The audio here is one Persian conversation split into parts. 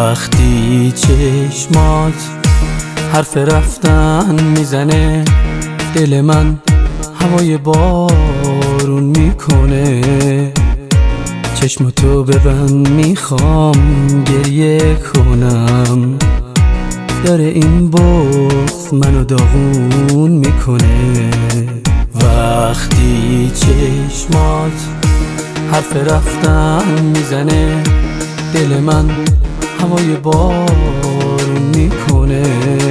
وقتی چشمات حرف رفتن میزنه، دل من هوای بارون میکنه. چشمتو ببند میخوام گریه کنم، داره این بغض منو داغون میکنه. وقتی چشمات حرف رفتن میزنه، دل من هوای بارون میکنه.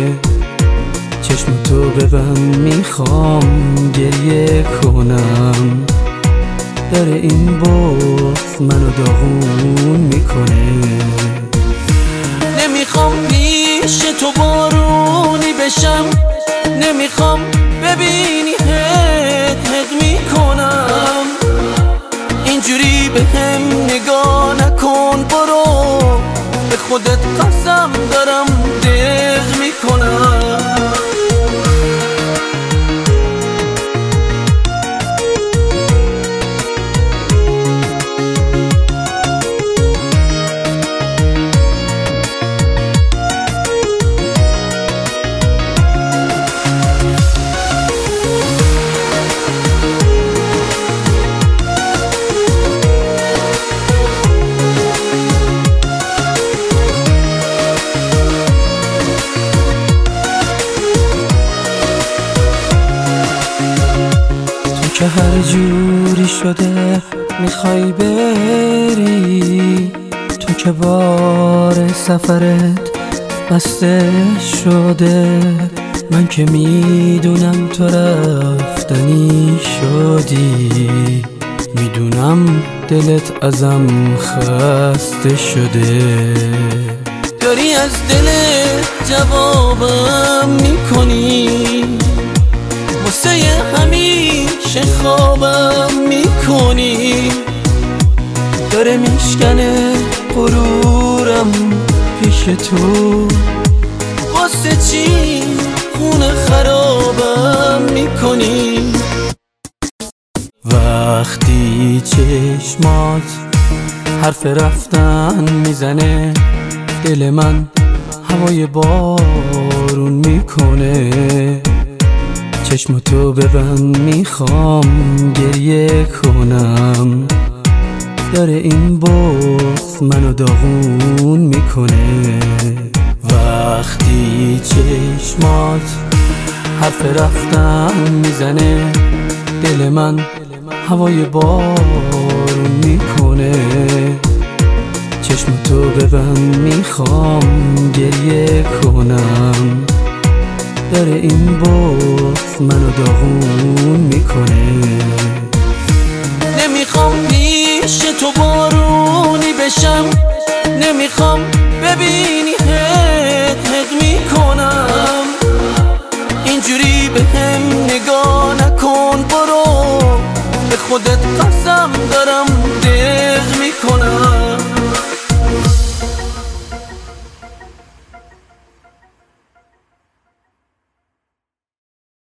چشمتو ببند میخوام گریه کنم، داره این بغض منو داغون میکنه. نمیخوام پیش تو بارونی بشم، نمیخوام ببینی حق میکنم. اینجوری به هم نگاه نکن، برو به خودت قسم دارم دق میکنم. که هر جوری شده میخوای بری، تو که بار سفرت بسته شده. من که میدونم تو رفتنی شدی، میدونم دلت ازم خسته شده. داری از دلت جوابم میکنی، واسه همیشه خوابم میکنی. داره میشکنه غرورم پیش تو، واسه چی خونه خرابم میکنی. وقتی چشمات حرف رفتن میزنه، دل من هوای بارون میکنه. چشمتو ببند میخوام گریه کنم، داره این بغض منو داغون میکنه. وقتی چشمات حرف رفتن میزنه، دل من هوای بارون میکنه. چشمتو ببند میخوام گریه کنم، داره این بغض منو داغون میکنه. نمیخوام پیش تو بارونی بشم، نمیخوام ببینی حق میکنم. اینجوری به هم نگاه نکن، برو به خودت